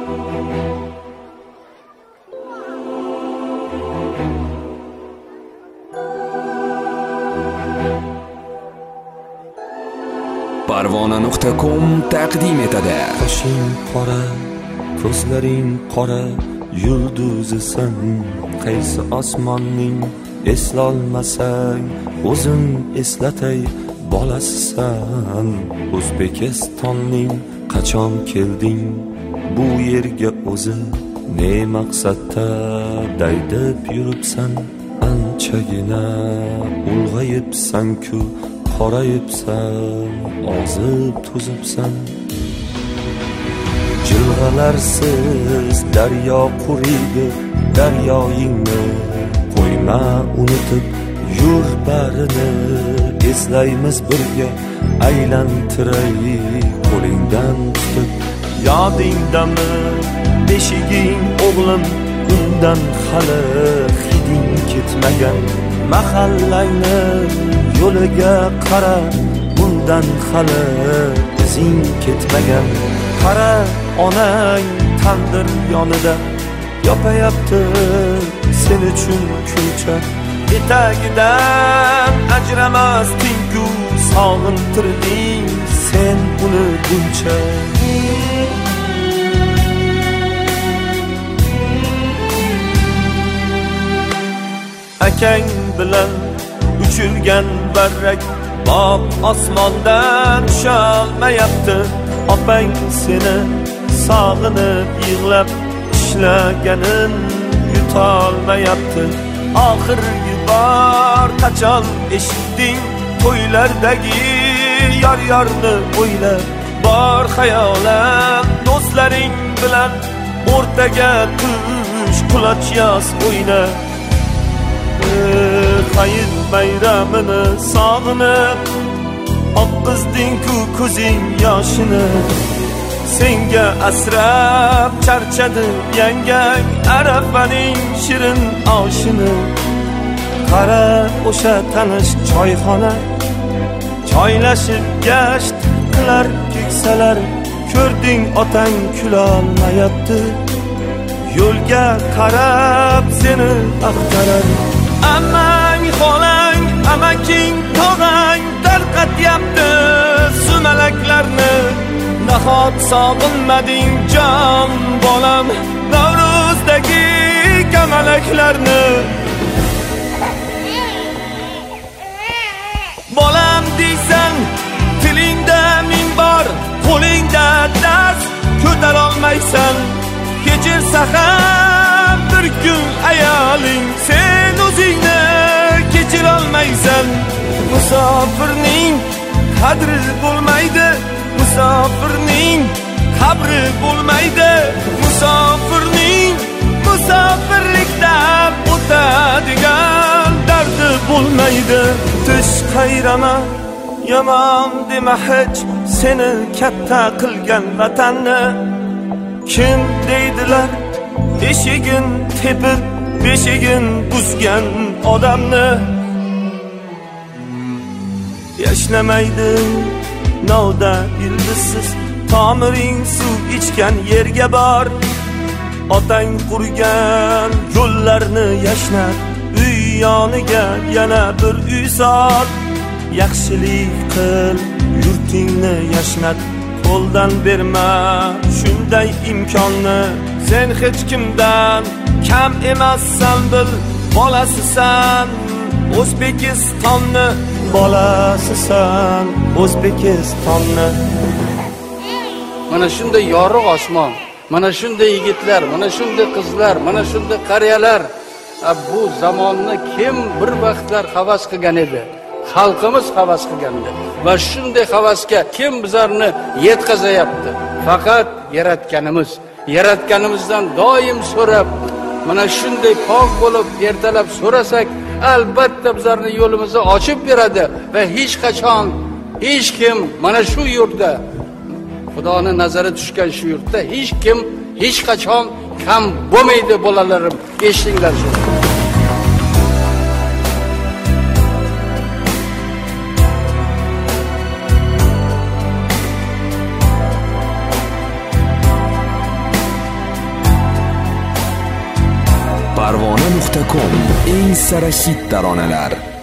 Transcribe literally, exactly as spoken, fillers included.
parvona nuqta com taqdim etadi. Qoshing qora, ko'zlaring qora, yulduzisan, qaysi osmonning eslolmasang, o'zim eslatay, bolasisan. O'zbekistonning qachon kelding bu yerga o'zi, ne maqsadda daydib yuribsan, anchagina ulg'ayibsan-ku, qorayibsan, ozib to'zibsan. Jilg'alarsiz daryo quriydi, daryoyingni qo'yma unutib, yur barini eslaymiz birga, aylantiray qo'lingdan tutib. Yodingdami beshiging o'g'lim, undan hali hiding ketmagan, mahallangni yo'liga qara, bundan hali izing ketmagan. Qara, onang tandir yonida yopayapti sen uchun kulcha, etagidan ajramasding-ku, sog'intirding sen uni buncha. Akang bilan uchilgan barrak boq osmondan tusholmayapti. Opang seni sog'inib yig'lab ishlaganin yutolmayapti. Oxirgi bor qachon eshitding to'ylardagi yor-yorni o'ylab, bor xayolan do'stlaring bilan o'rtaga tush, quloch yoz o'yna. Hayit bayramini sog'inib oqqizding-ku ko'zing yoshini, senga asrab charchadi yangang arafaning shirin oshini. Qara, o'sha tanish choyxona, choylashib gasht qilar keksalar, ko'rding otang kulolmayapti, yo'lga qarab seni axtarar. Ammang, xolang, amaking, tog'ang tarqatyapti sumalaklarni, nahot sog'inmading jon bolam Navro'zdagi kamalaklarni. Bolam deysan, tilingda ming bor, qo'lingda dast ko'tarolmaysan. Kechirsa ham bir kun ayoling, sen o'zingni kechirolmaysan. Musofirning qadri bo'lmaydi, musofirning qabri bo'lmaydi, musofirning musofirlikda o'tadigan dardi bo'lmaydi. Tish qayrama, yomon dema hech seni katta qilgan vatanni. Kim deydilar eshigin tepib beshigin buzgan odamni. Yashnamaydi novda ildizsiz, tomiring suv ichgan yerga bor. Otang qurgan yo'llarni yashnat, uy yoniga yana bir uy sol. Yaxshilik qil, yurtingni yashnat, qo'ldan berma shunday imkonni. Sen hech kimdan kam emassan, bil, bolasisan O'zbekistonni, bolasisan O'zbekistonni. Mana shunday yorug' osmon, mana shunday yigitlar, mana shunday qizlar, mana shunday qariyalar, bu zamonni kim bir vaqtlar havas qilgan edi? Xalqimiz havas qilgandi va shunday havasga kim bizlarni yetkazayapti? Faqat yaratganimiz. Yaratganimizdan doim so'rab, mana shunday pok bo'lib ertalab so'rasak, albatta bizlarni yo'limizni ochib beradi va hech qachon hech kim mana shu yurtda, Xudoning nazari tushgan shu yurtda hech kim hech qachon kam bo'lmaydi. Bolalarim, eshitinglar shuni. Farg'ona nuqta com eng sara hit taronalar